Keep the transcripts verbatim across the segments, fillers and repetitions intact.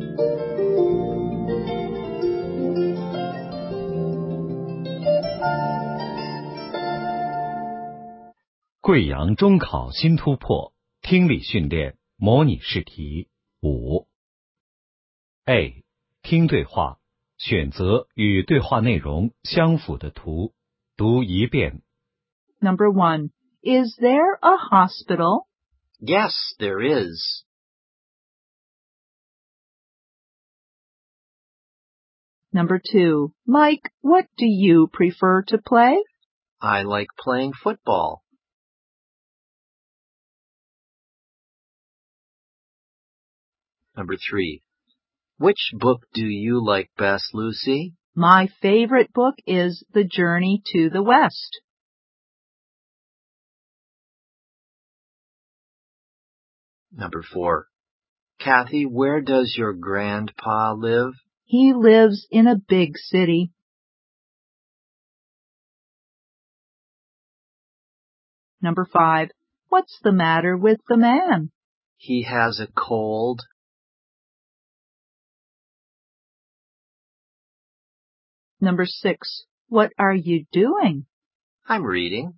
贵阳中考新突破，听力训练模拟试题五。A. 听对话，选择与对话内容相符的图，读一遍。 Number one, is there a hospital? Yes, there is. Number two, Mike, what do you prefer to play? I like playing football. Number three, which book do you like best, Lucy? My favorite book is The Journey to the West. Number four, Kathy, where does your grandpa live? He lives in a big city. Number five, what's the matter with the man? He has a cold. Number six, what are you doing? I'm reading.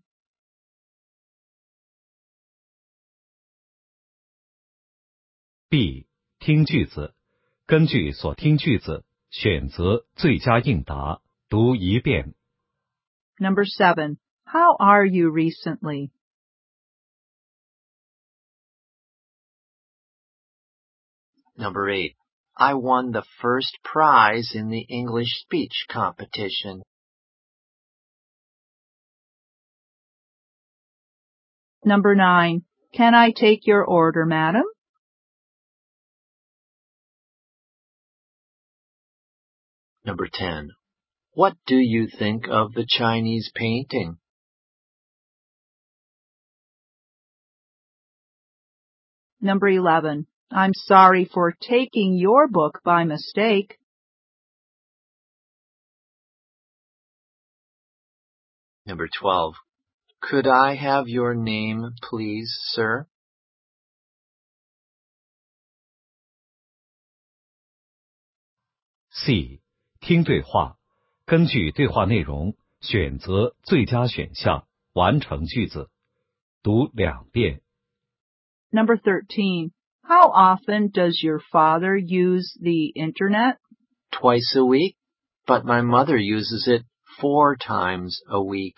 B. 听句子，根据所听句子选择最佳应答，读一遍。 Number seven, how are you recently? Number eight, I won the first prize in the English speech competition. Number nine, can I take your order, madam? Number ten, what do you think of the Chinese painting? Number eleven, I'm sorry for taking your book by mistake. Number twelve, could I have your name, please, sir? C. 听对话，根据对话内容选择最佳选项，完成句子，读两遍。 Number thirteen, how often does your father use the internet? Twice a week, but my mother uses it four times a week.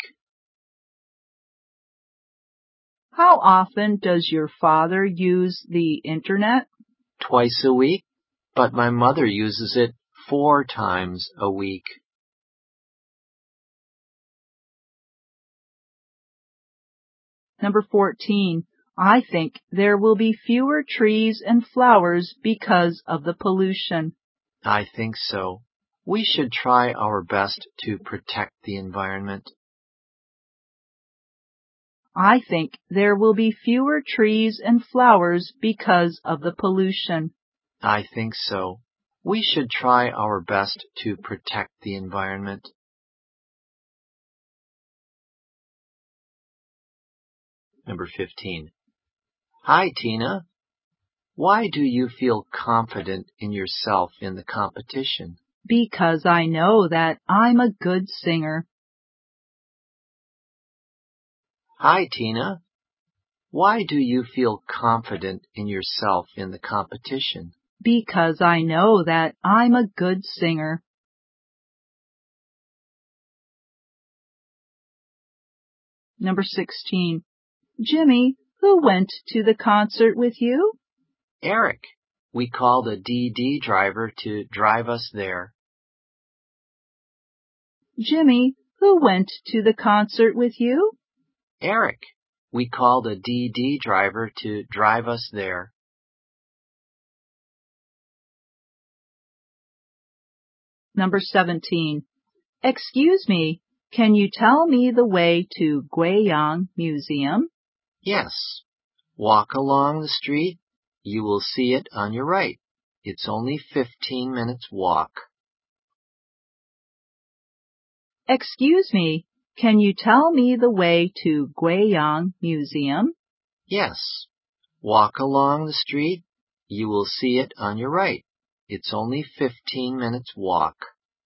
How often does your father use the internet? Twice a week, but my mother uses it four times a week. Number fourteen, I think there will be fewer trees and flowers because of the pollution. I think so. We should try our best to protect the environment. I think there will be fewer trees and flowers because of the pollution. I think so. We should try our best to protect the environment. Number fifteen. Hi, Tina. Why do you feel confident in yourself in the competition? Because I know that I'm a good singer. Hi, Tina. Why do you feel confident in yourself in the competition? Because I know that I'm a good singer. Number sixteen. Jimmy, who went to the concert with you? Eric. We called a D D driver to drive us there. Jimmy, who went to the concert with you? Eric. We called a D D driver to drive us there. Number seventeen. Excuse me, can you tell me the way to Guiyang Museum? Yes. Walk along the street. You will see it on your right. It's only fifteen minutes walk. Excuse me, can you tell me the way to Guiyang Museum? Yes. Walk along the street. You will see it on your right. It's only fifteen minutes walk.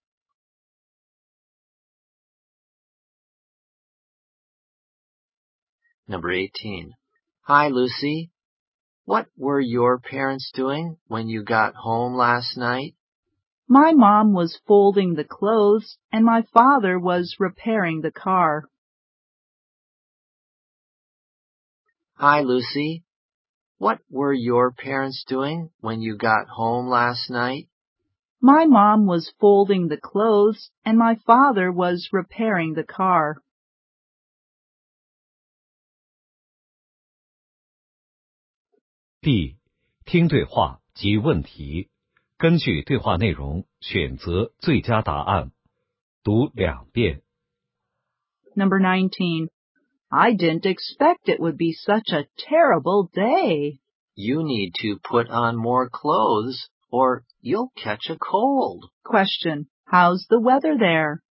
Number eighteen. Hi, Lucy. What were your parents doing when you got home last night? My mom was folding the clothes and my father was repairing the car. Hi, Lucy. What were your parents doing when you got home last night? My mom was folding the clothes and my father was repairing the car. D. 听对话及问题，根据对话内容选择最佳答案。读两遍。 Number nineteen. I didn't expect it would be such a terrible day. You need to put on more clothes or you'll catch a cold. Question. How's the weather there?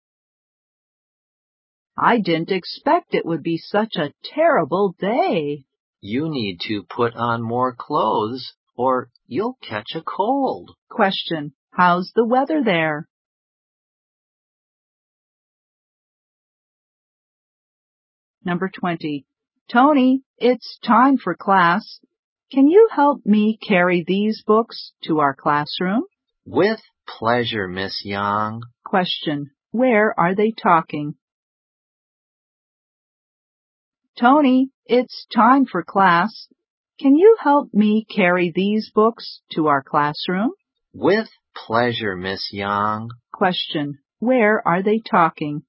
I didn't expect it would be such a terrible day. You need to put on more clothes or you'll catch a cold. Question. How's the weather there? Number twenty. Tony, it's time for class. Can you help me carry these books to our classroom? With pleasure, Miss Young. Question. Where are they talking? Tony, it's time for class. Can you help me carry these books to our classroom? With pleasure, Miss Young. Question. Where are they talking?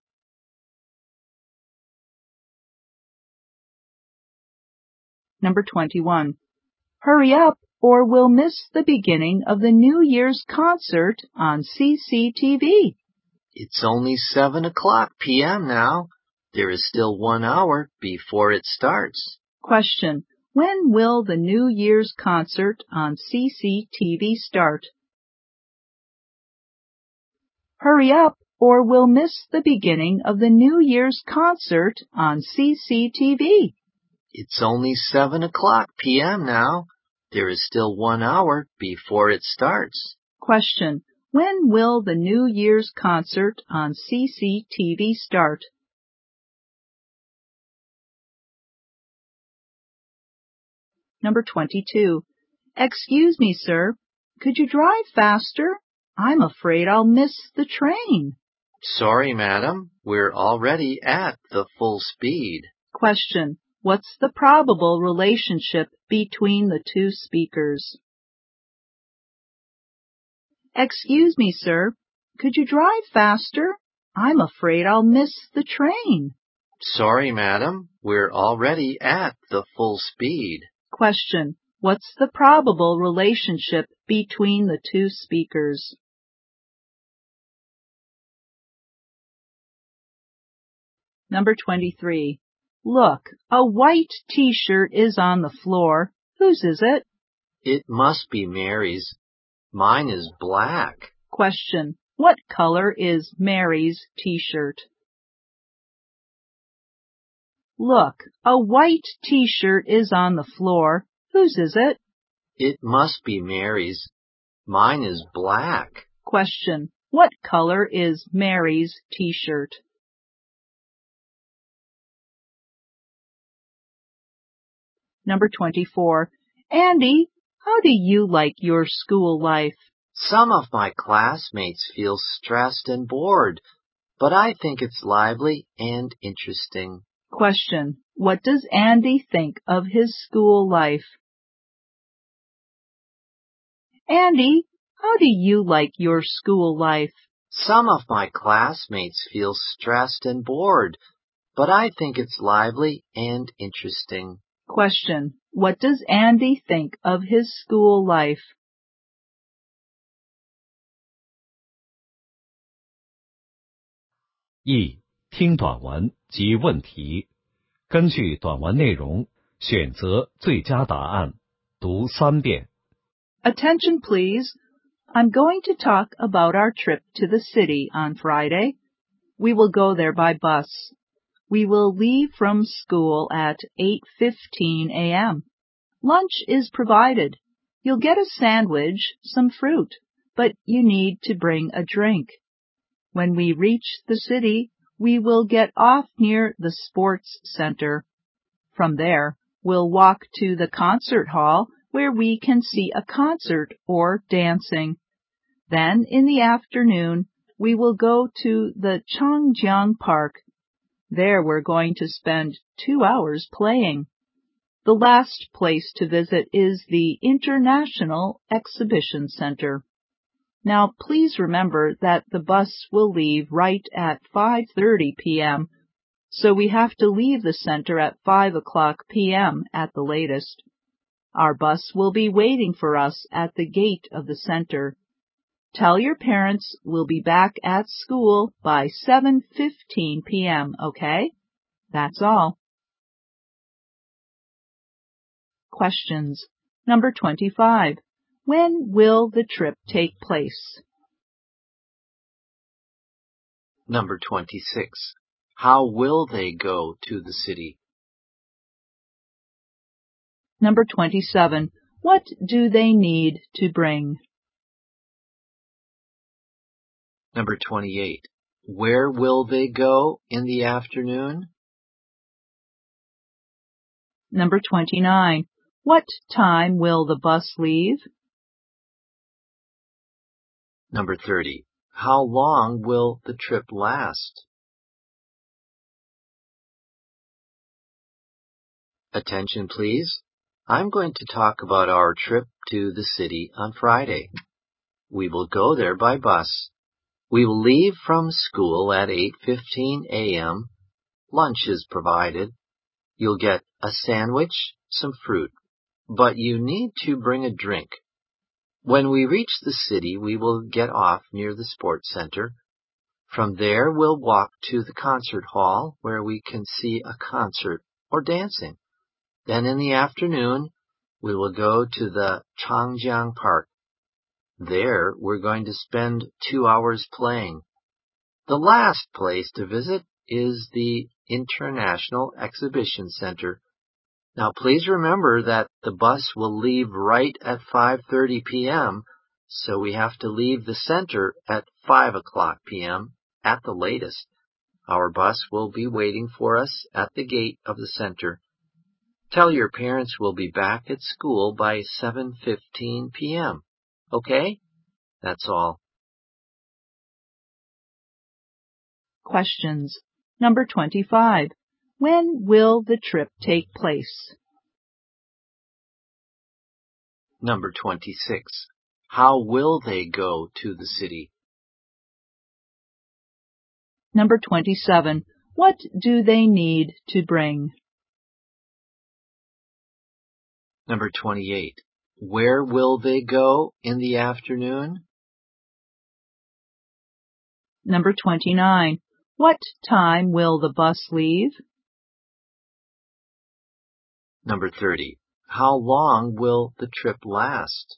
Number twenty-one. Hurry up or we'll miss the beginning of the New Year's concert on C C T V. It's only seven o'clock p m now. There is still one hour before it starts. Question. When will the New Year's concert on C C T V start? Hurry up or we'll miss the beginning of the New Year's concert on C C T V. It's only seven o'clock p m now. There is still one hour before it starts. Question. When will the New Year's concert on C C T V start? Number twenty-two. Excuse me, sir. Could you drive faster? I'm afraid I'll miss the train. Sorry, madam. We're already at the full speed. Question. What's the probable relationship between the two speakers? Excuse me, sir. Could you drive faster? I'm afraid I'll miss the train. Sorry, madam. We're already at the full speed. Question. What's the probable relationship between the two speakers? Number twenty-three. Look, a white t-shirt is on the floor. Whose is it? It must be Mary's. Mine is black. Question. What color is Mary's t-shirt? Look, a white t-shirt is on the floor. Whose is it? It must be Mary's. Mine is black. Question. What color is Mary's t-shirt? Number twenty-four. Andy, how do you like your school life? Some of my classmates feel stressed and bored, but I think it's lively and interesting. Question. What does Andy think of his school life? Andy, how do you like your school life? Some of my classmates feel stressed and bored, but I think it's lively and interesting. Question. What does Andy think of his school life? E. 听短文及问题，根据短文内容选择最佳答案。读三遍。 Attention, please. I'm going to talk about our trip to the city on Friday. We will go there by bus. We will leave from school at eight fifteen a m Lunch is provided. You'll get a sandwich, some fruit, but you need to bring a drink. When we reach the city, we will get off near the sports center. From there, we'll walk to the concert hall where we can see a concert or dancing. Then in the afternoon, we will go to the Changjiang Park. There we're going to spend two hours playing. The last place to visit is the International Exhibition Center. Now, please remember that the bus will leave right at five thirty p.m., so we have to leave the center at five o'clock p.m. at the latest. Our bus will be waiting for us at the gate of the center. Tell your parents we'll be back at school by seven fifteen p.m., okay? That's all. Questions. Number twenty-five. When will the trip take place? Number twenty-six. How will they go to the city? Number twenty-seven. What do they need to bring? Number twenty-eight. Where will they go in the afternoon? Number twenty-nine. What time will the bus leave? Number thirty. How long will the trip last? Attention, please. I'm going to talk about our trip to the city on Friday. We will go there by bus. We will leave from school at eight fifteen a.m. Lunch is provided. You'll get a sandwich, some fruit, but you need to bring a drink. When we reach the city, we will get off near the sports center. From there, we'll walk to the concert hall where we can see a concert or dancing. Then in the afternoon, we will go to the Changjiang Park. There, we're going to spend two hours playing. The last place to visit is the International Exhibition Center. Now, please remember that the bus will leave right at five thirty p.m., so we have to leave the center at five o'clock p.m. at the latest. Our bus will be waiting for us at the gate of the center. Tell your parents we'll be back at school by seven fifteen p.m. Okay? That's all. Questions. Number twenty-five. When will the trip take place? Number twenty-six. How will they go to the city? Number twenty-seven. What do they need to bring? Number twenty-eight. Where will they go in the afternoon? Number twenty-nine. What time will the bus leave? Number thirty. How long will the trip last?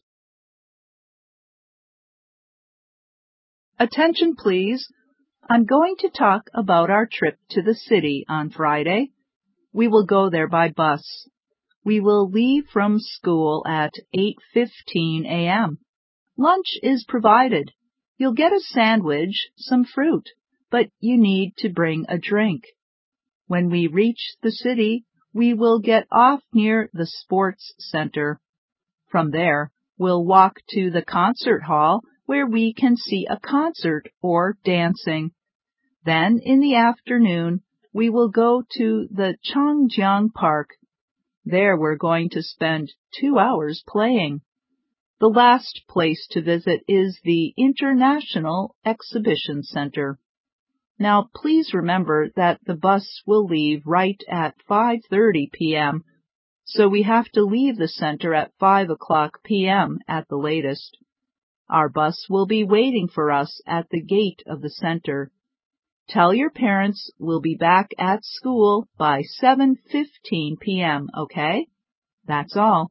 Attention, please. I'm going to talk about our trip to the city on Friday. We will go there by bus. We will leave from school at eight fifteen a.m. Lunch is provided. You'll get a sandwich, some fruit, but you need to bring a drink. When we reach the city, we will get off near the sports center. From there, we'll walk to the concert hall where we can see a concert or dancing. Then in the afternoon, we will go to the Changjiang Park. There we're going to spend two hours playing. The last place to visit is the International Exhibition Center. Now, please remember that the bus will leave right at five thirty p.m., so we have to leave the center at five o'clock p.m. at the latest. Our bus will be waiting for us at the gate of the center. Tell your parents we'll be back at school by seven fifteen p.m., okay? That's all.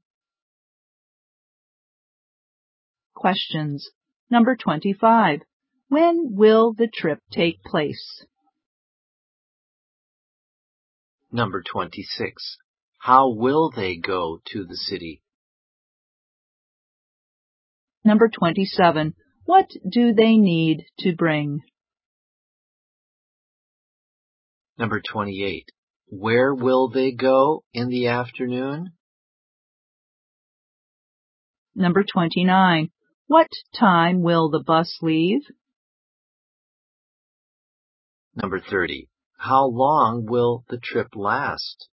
Questions. Number twenty-five. When will the trip take place? Number twenty-six. How will they go to the city? Number twenty-seven. What do they need to bring? Number twenty-eight. Where will they go in the afternoon? Number twenty-nine. What time will the bus leave? Number thirty. How long will the trip last?